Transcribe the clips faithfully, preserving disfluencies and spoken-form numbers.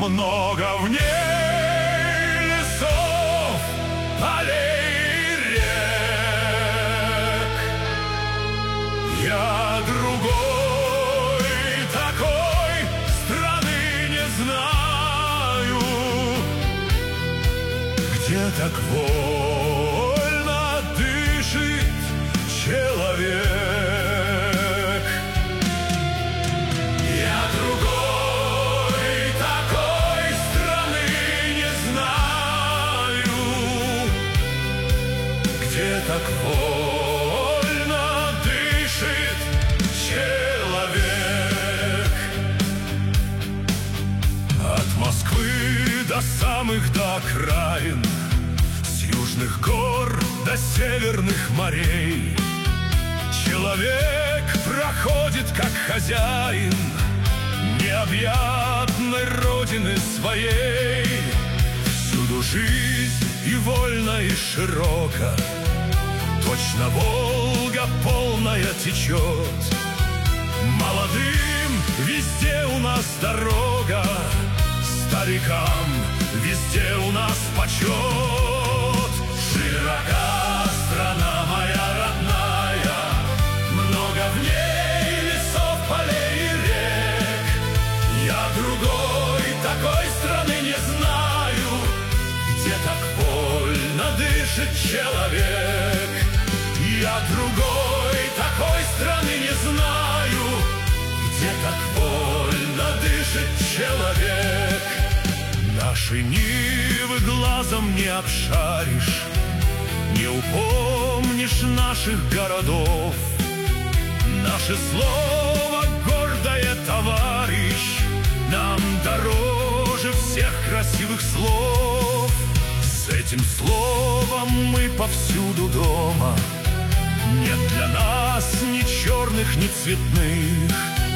много в ней лесов, полей и рек. Я другой такой страны не знаю, где так вольно дышит человек. Я другой такой страны не знаю, где так вольно дышит человек. От Москвы до самых до окраин, с южных гор до северных морей, человек проходит как хозяин необъятной родины своей. Всюду жизнь и вольна, и широка, точно Волга полная течет. Молодым везде у нас дорога, старикам везде у нас почет. Широка страна моя родная, много в ней лесов, полей и рек. Я другой такой страны не знаю, где так вольно дышит человек. Я другой такой страны не знаю, где так вольно дышит человек. Наши нивы глазом не обшаришь, не упомнишь наших городов. Наше слово гордое, товарищ, нам дороже всех красивых слов. С этим словом мы повсюду дома. Нет для нас ни черных, ни цветных.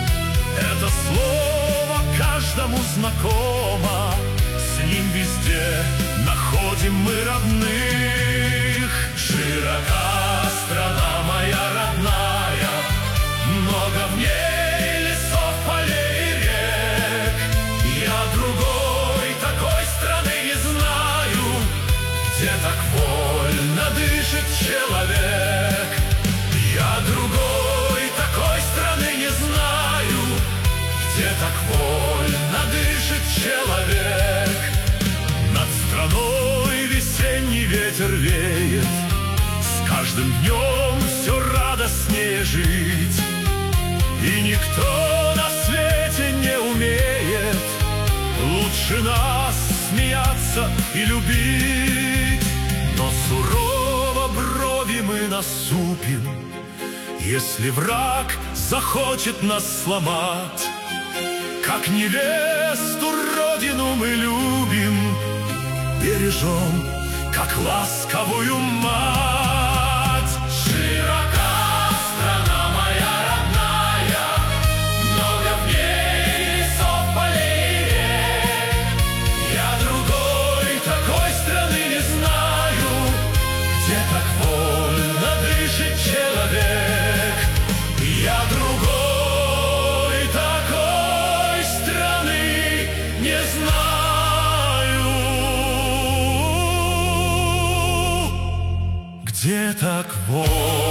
Это слово каждому знакомо, с ним везде находим мы родных. Широка страна моя родная, много в ней лесов, полей и рек. Я другой такой страны не знаю, где так вольно дышит человек. Я другой такой страны не знаю, где так вольно дышит человек. Над страной весенний ветер веет, с каждым днем все радостнее жить. И никто на свете не умеет лучше нас смеяться и любить. Но сурово брови мы насупим, если враг захочет нас сломать. Как невесту родину мы любим, бережем, как ласковую мать. Широка страна моя родная, много в ней лесов, полей и рек. Я другой такой страны не знаю, где так вольно дышит человек. Я другой такой страны не знаю, где так вот.